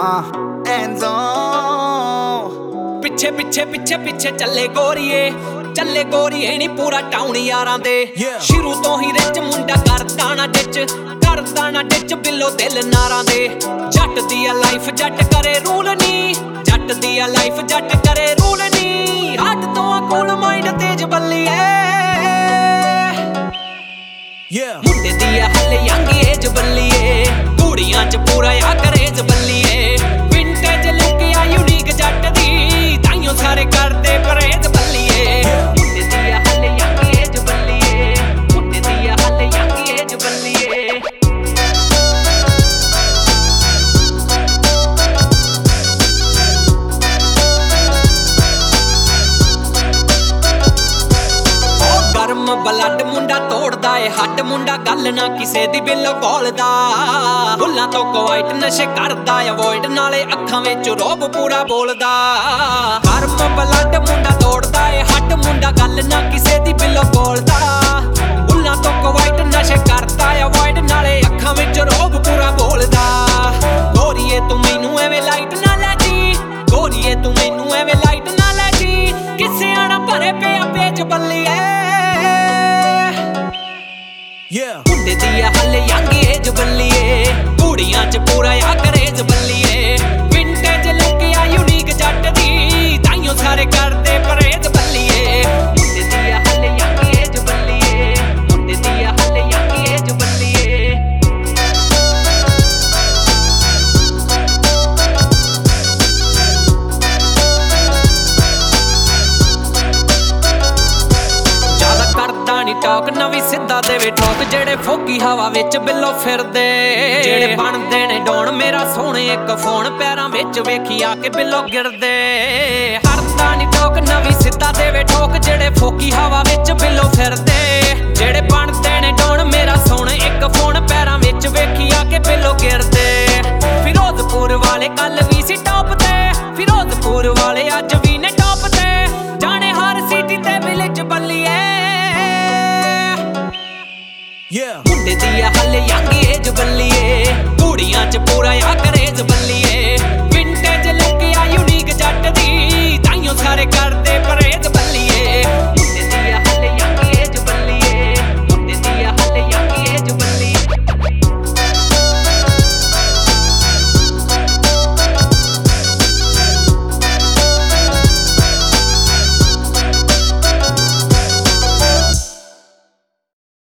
hands on ਪਿੱਛੇ ਪਿੱਛੇ ਪਿੱਛੇ ਪਿੱਛੇ ਚੱਲੇ ਗੋਰੀਏ ਨੀ ਪੂਰਾ ਟਾਊਨ ਯਾਰਾਂ ਦੇ ਸ਼ੁਰੂ ਤੋਂ ਹੀ ਰਿਚ ਮੁੰਡਾ ਕਰਦਾ ਨਾ ਡਿੱਚ ਬਿੱਲੋ ਦਿਲ ਨਾਰਾਂ ਦੇ ਜੱਟ ਦੀ ਆ ਲਾਈਫ ਜੱਟ ਕਰੇ ਰੂਲ ਨੀ ਜੱਟ ਦੀ ਆ ਲਾਈਫ ਜੱਟ ਕਰੇ ਰੂਲ ਨੀ ਹੱਟ ਤੋਂ ਆ ਕੂਲ ਮਾਈਂਡ ਤੇਜ ਬੱਲੀਏ ਮੁੰਡੇ ਦੀ ਆ ਹਲੇ ਯੰਗ ਏਜ ਬੱਲੀਏ ਕੁੜੀਆਂ ਚ ਪੂਰਾ ਆ ਕਰੇਜ ਬੱਲੀਏ ਵਿੰਟੇਜ ਲੁੱਕ ਆ ਯੂਨੀਕ ਜੱਟ ਦੀ ਤਾਈਓ ਸਾਰੇ ਕਰਦੇ ਪਰੇਜ ਬੱਲੀਏ ਮੁੰਡੇ ਦੀ ਆ ਹਲੇ ਯੰਗ ਏਜ ਬੱਲੀਏ ਮੁੰਡੇ ਦੀ ਆ ਹਲੇ ਯੰਗ ਏਜ ਬੱਲੀਏ ਬਲੱਡ ਮੁੰਡਾ ਤੋੜਦਾ ਏ ਹੱਡ ਮੁੰਡਾ ਗੱਲ ਨਾ ਕਿਸੇ ਦੀ ਬਿੱਲੋ ਬੋਲਦਾ ਬੁੱਲਾਂ ਤੋਂ ਕੁਆਇਟ ਨਸ਼ੇ ਕਰਦਾ ਅਵੋਇਡ ਨਾਲੇ ਅੱਖਾਂ ਵਿੱਚ ਰੋਬ ਪੂਰਾ ਬੋਲਦਾ ਗਰਮ ਬਲੱਡ ਮੁੰਡਾ ਤੋੜਦਾ ਏ ਹੱਡ ਮੁੰਡਾ ਗੱਲ ਨਾ ਕਿਸੇ ਦੀ ਬਿੱਲੋ ਬੋਲਦਾ ਬੁੱਲਾਂ ਤੋਂ ਕੁਆਇਟ ਨਸ਼ੇ ਕਰਦਾ ਅਵੋਇਡ ਨਾਲੇ ਅੱਖਾਂ ਵਿੱਚ ਰੋਬ ਪੂਰਾ ਬੋਲਦਾ ਗੋਰੀਏ ਤੂੰ ਮੈਨੂੰ ਐਵੇਂ ਲਾਈਟ ਨਾ ਲੈ ਜੀ ਗੋਰੀਏ ਤੂੰ ਮੈਨੂੰ ਐਵੇਂ ਲਾਈਟ ਨਾ ਲੈ ਜੀ ਕਿਸੇ ਆਣਾ ਭਰੇ ਪਿਆ ਪੇਜ ਬੱਲੀਏ ਮੁੰਡੇ ਦੀ ਆ ਹਲੇ ਯੰਗ ਏਜ ਬੱਲੀਏ ਕੁੜੀਆਂ ਚ ਪੂਰਾ ਆ ਕਰੇਜ ਬੱਲੀਏ ਵਿੰਟੇਜ ਲੁੱਕ ਆ ਯੂਨੀਕ ਜੱਟ ਦੀ ਤਾਈਓ ਸਾਰੇ ਕਰਦੇ ਪਰੇਜ ਬੱਲੀਏ ਮੁੰਡੇ ਦੀ ਆ ਹਲੇ ਯੰਗ ਏਜ ਬੱਲੀਏ ਮੁੰਡੇ ਦੀ ਆ ਹਲੇ ਯੰਗ ਏਜ ਬੱਲੀਏ ਜ਼ਿਆਦਾ ਕਰਦਾ ਨੀ ਟਾਕ ਨਵੀਂ ਸਿੱਧਾ ਦੇਵੇ ਠੋਕ ਜਿਹੜੇ ਫੋਕੀ ਹਵਾ ਵਿੱਚ ਬਿੱਲੋ ਫਿਰਦੇ ਜਿਹੜੇ ਬਣਦੇ ਨੇ ਡੋਣ ਮੇਰਾ ਸੋਹਣੇ ਇੱਕ ਫੋਨ ਪੈਰਾਂ ਵਿੱਚ ਵੇਖੀ ਆ ਕੇ ਬਿੱਲੋ ਗਿਰਦੇ ਹਰਦਾ ਨੀ ਟੋਕ ਨਵੀਂ ਸਿੱਧਾ ਦੇਵੇ ਠੋਕ ਜਿਹੜੇ ਫੋਕੀ ਹਵਾ ਵਿੱਚ ਬਿੱਲੋ ਫਿਰਦੇ ਜਿਹੜੇ ਬਣਦੇ ਨੇ ਡੋਣ ਮੇਰਾ ਸੋਹਣੇ ਇੱਕ ਫੋਨ ਪੈਰਾਂ ਵਿੱਚ ਵੇਖੀ ਆ ਕੇ ਬਿੱਲੋ ਗਿਰਦੇ ਫਿਰੋਜ਼ਪੁਰ ਵਾਲੇ ਕੱਲ ਵੀ ਸੀ ਟੌਪ ਤੇ ਫਿਰੋਜ਼ਪੁਰ ਵਾਲੇ ਅੱਜ ਵੀ ਨੇ ਟੌਪ ਤੇ ਜਾਣੇ ਹਰ ਸਿਟੀ ਤੇ ਵਿਲੇਜ ਬੱਲੀਏ ਮੁੰਡੇ ਦੀ ਆ ਹਲੇ ਯੰਗ ਏਜ ਬੱਲੀਏ ਕੁੜੀਆਂ ਚ ਪੂਰਾ ਆ ਕਰੇਜ ਬੱਲੀਏ ਵਿੰਟੇਜ ਲੁੱਕ ਆ ਯੂਨੀਕ ਜੱਟ ਦੀ ਤਾਈਓ ਸਾਰੇ ਕਰਦੇ